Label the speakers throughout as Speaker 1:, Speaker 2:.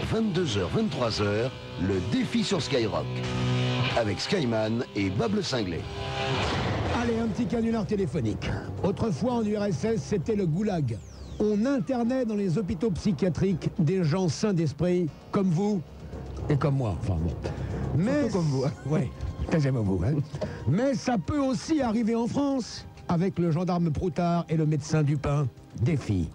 Speaker 1: 22h, 23h, le défi sur Skyrock. Avec Skyman et Bob le Cinglé.
Speaker 2: Allez, un petit canular téléphonique. Autrefois, en URSS, c'était le goulag. On internait dans les hôpitaux psychiatriques des gens sains d'esprit, comme vous et comme moi. Enfin bon. Mais
Speaker 3: surtout comme vous.
Speaker 2: Oui, j'aime vous. Hein. Mais ça peut aussi arriver en France, avec le gendarme Proutard et le médecin Dupin. Défi.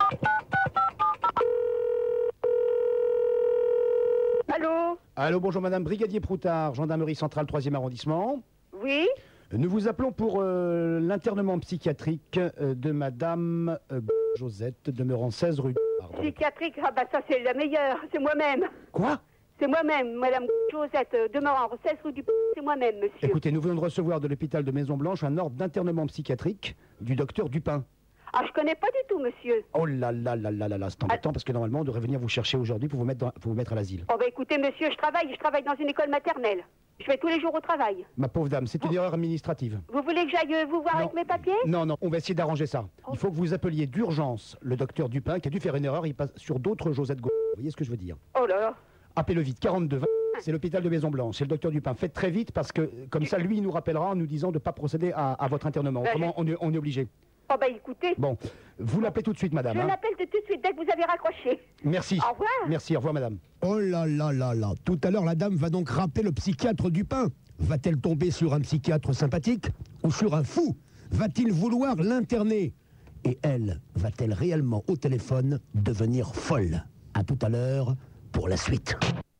Speaker 4: Allô?
Speaker 3: Allô, bonjour madame, brigadier Proutard, gendarmerie centrale 3e arrondissement.
Speaker 4: Oui?
Speaker 3: Nous vous appelons pour l'internement psychiatrique de madame Josette, demeurant 16 rue... Pardon.
Speaker 4: Psychiatrique? Ah bah ça c'est la meilleure, c'est moi-même.
Speaker 3: Quoi?
Speaker 4: C'est moi-même, madame Josette, demeurant 16 rue du... C'est moi-même, monsieur.
Speaker 3: Écoutez, nous venons de recevoir de l'hôpital de Maison-Blanche un ordre d'internement psychiatrique du docteur Dupin.
Speaker 4: Ah, je connais pas du tout, monsieur.
Speaker 3: Oh là là là là là là, c'est embêtant parce que normalement on devrait venir vous chercher aujourd'hui pour vous mettre à l'asile.
Speaker 4: Oh bah écoutez, monsieur, je travaille dans une école maternelle. Je vais tous les jours au travail.
Speaker 3: Ma pauvre dame, c'est une erreur administrative.
Speaker 4: Vous voulez que j'aille vous voir
Speaker 3: Non.
Speaker 4: avec mes papiers?
Speaker 3: Non, non, on va essayer d'arranger ça. Il faut que vous appeliez d'urgence le docteur Dupin qui a dû faire une erreur, il passe sur d'autres Josette Go. Vous voyez ce que je veux dire?
Speaker 4: Oh là là.
Speaker 3: Appelez-le vite, 4220, c'est l'hôpital de Maison-Blanche, c'est le docteur Dupin. Faites très vite parce que comme ça, lui, il nous rappellera en nous disant de ne pas procéder à votre internement. Autrement, on est obligé.
Speaker 4: Oh bah écoutez,
Speaker 3: Bon, vous l'appelez tout de suite, madame.
Speaker 4: je
Speaker 3: hein.
Speaker 4: l'appelle tout de suite dès que vous avez raccroché.
Speaker 3: Merci.
Speaker 4: Au revoir.
Speaker 3: Merci, au revoir, madame.
Speaker 2: Oh là là là là. Tout à l'heure, la dame va donc rappeler le psychiatre Dupin. Va-t-elle tomber sur un psychiatre sympathique ou sur un fou? Va-t-il vouloir l'interner? Et elle, va-t-elle réellement au téléphone devenir folle? À tout à l'heure pour la suite.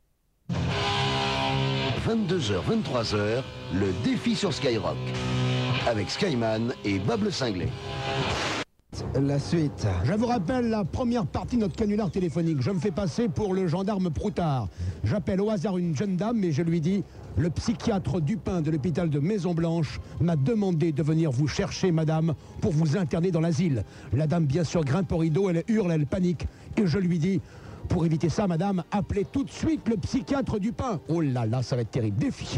Speaker 1: 22h, 23h, le défi sur Skyrock. Avec Skyman et Bob le Cinglé.
Speaker 3: La suite.
Speaker 2: Je vous rappelle la première partie de notre canular téléphonique. Je me fais passer pour le gendarme Proutard. J'appelle au hasard une jeune dame et je lui dis « Le psychiatre Dupin de l'hôpital de Maison-Blanche m'a demandé de venir vous chercher, madame, pour vous interner dans l'asile. » La dame, bien sûr, grimpe au rideau, elle hurle, elle panique. Et je lui dis « Pour éviter ça, madame, appelez tout de suite le psychiatre Dupin. » Oh là là, ça va être terrible. Défi.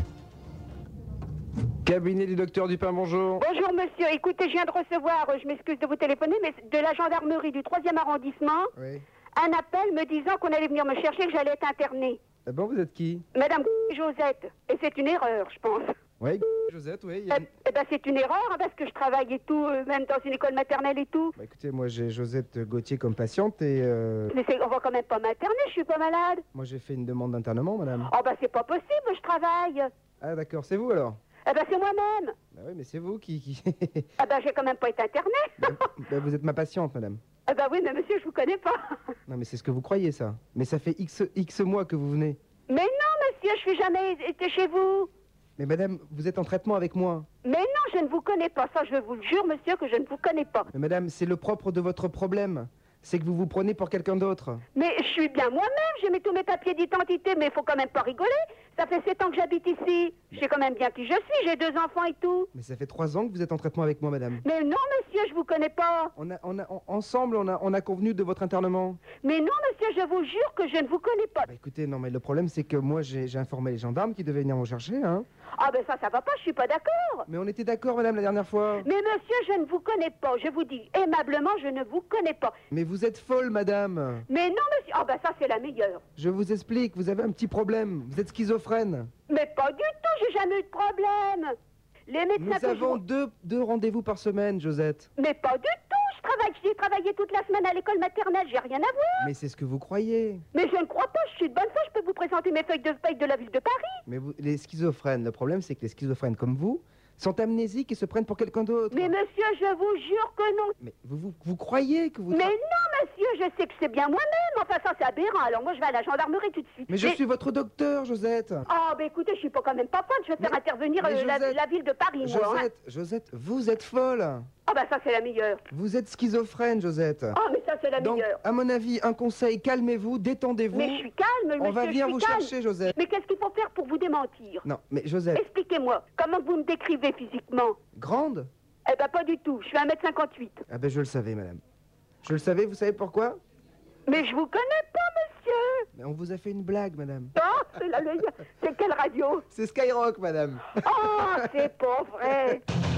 Speaker 5: Cabinet du docteur Dupin, bonjour.
Speaker 4: Bonjour monsieur, écoutez, je viens de recevoir, je m'excuse de vous téléphoner, mais de la gendarmerie du 3e arrondissement,
Speaker 5: Oui.
Speaker 4: un appel me disant qu'on allait venir me chercher, que j'allais être internée.
Speaker 5: Ah bon, vous êtes qui?
Speaker 4: Madame Josette, et c'est une erreur, je pense.
Speaker 5: Oui, Josette, oui.
Speaker 4: Eh ben c'est une erreur, hein, parce que je travaille et tout, même dans une école maternelle et tout.
Speaker 5: Bah, écoutez, moi j'ai Josette Gauthier comme patiente et
Speaker 4: Mais on va quand même pas m'interner, je suis pas malade.
Speaker 5: moi j'ai fait une demande d'internement, madame.
Speaker 4: Oh ben c'est pas possible, je travaille.
Speaker 5: Ah d'accord, c'est vous alors?
Speaker 4: Eh ben c'est moi-même.
Speaker 5: Bah oui, mais c'est vous qui...
Speaker 4: Ah ben j'ai quand même pas été internée.
Speaker 5: Bah, vous êtes ma patiente, madame.
Speaker 4: Ah ben oui, mais monsieur, je vous connais pas.
Speaker 5: Non mais c'est ce que vous croyez, ça. Mais ça fait X mois que vous venez.
Speaker 4: Mais non, monsieur, je suis jamais été chez vous.
Speaker 5: Mais madame, vous êtes en traitement avec moi.
Speaker 4: Mais non, je ne vous connais pas. Ça, je vous le jure, monsieur, que je ne vous connais pas.
Speaker 5: Mais madame, c'est le propre de votre problème. C'est que vous vous prenez pour quelqu'un d'autre.
Speaker 4: Mais je suis bien moi-même, j'ai mis tous mes papiers d'identité, mais il faut quand même pas rigoler. Ça fait 7 ans que j'habite ici. Je sais quand même bien qui je suis, j'ai 2 enfants et tout.
Speaker 5: Mais ça fait 3 ans que vous êtes en traitement avec moi, madame.
Speaker 4: Mais non, monsieur, je vous connais pas.
Speaker 5: Ensemble, on a convenu de votre internement.
Speaker 4: Mais non, monsieur, je vous jure que je ne vous connais pas.
Speaker 5: Bah écoutez, non mais le problème c'est que moi j'ai informé les gendarmes qui devaient venir me chercher, hein.
Speaker 4: Ah ben ça va pas, je suis pas d'accord.
Speaker 5: Mais on était d'accord, madame, la dernière fois.
Speaker 4: Mais monsieur, je ne vous connais pas. Je vous dis aimablement, je ne vous connais pas.
Speaker 5: Mais vous êtes folle, madame.
Speaker 4: Mais non, monsieur. Ah ben ça, c'est la meilleure.
Speaker 5: Je vous explique, vous avez un petit problème. Vous êtes schizophrène.
Speaker 4: Mais pas du tout, j'ai jamais eu de problème. Les médecins
Speaker 5: Nous
Speaker 4: que je
Speaker 5: avons
Speaker 4: vois-
Speaker 5: deux rendez-vous par semaine, Josette.
Speaker 4: Mais pas du tout, j'ai travaillé toute la semaine à l'école maternelle, j'ai rien à voir.
Speaker 5: Mais c'est ce que vous croyez.
Speaker 4: Mais je ne crois pas, je suis de bonne foi, je peux vous présenter mes feuilles de paye de la ville de Paris.
Speaker 5: Mais les schizophrènes, le problème c'est que les schizophrènes comme vous sont amnésiques et se prennent pour quelqu'un d'autre.
Speaker 4: Mais monsieur, je vous jure que non.
Speaker 5: Mais vous croyez que vous...
Speaker 4: Mais non, monsieur, je sais que c'est bien moi-même. Enfin, ça, c'est aberrant. Alors moi, je vais à la gendarmerie tout de suite.
Speaker 5: Mais je suis votre docteur, Josette.
Speaker 4: Ah, ben écoutez, je suis pas quand même pas folle. Je vais faire intervenir
Speaker 5: mais Josette-
Speaker 4: la ville de Paris, moi. Hein.
Speaker 5: Josette, vous êtes folle.
Speaker 4: Ah, ben ça, c'est la meilleure.
Speaker 5: Vous êtes schizophrène, Josette.
Speaker 4: Ah, mais ça, c'est la
Speaker 5: Donc,
Speaker 4: meilleure.
Speaker 5: à mon avis, un conseil, calmez-vous, détendez-vous.
Speaker 4: Mais je suis calme, monsieur,
Speaker 5: On va venir
Speaker 4: je
Speaker 5: vous
Speaker 4: suis calme.
Speaker 5: chercher, Josette.
Speaker 4: Mais qu'est-ce qu'il faut faire pour vous démentir?
Speaker 5: Non, mais Josette,
Speaker 4: Expliquez-moi, comment vous me décrivez physiquement?
Speaker 5: grande?
Speaker 4: Eh ben, pas du tout. Je suis 1m58.
Speaker 5: Ah ben je le savais, madame. Je le savais, vous savez pourquoi?
Speaker 4: Mais je vous connais pas, monsieur.
Speaker 5: Mais on vous a fait une blague, madame.
Speaker 4: Ah, c'est quelle radio?
Speaker 5: C'est Skyrock, madame.
Speaker 4: Ah, c'est pas vrai.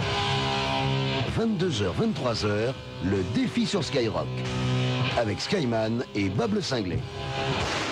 Speaker 1: 22h, 23h, le défi sur Skyrock. Avec Skyman et Bob le Cinglé.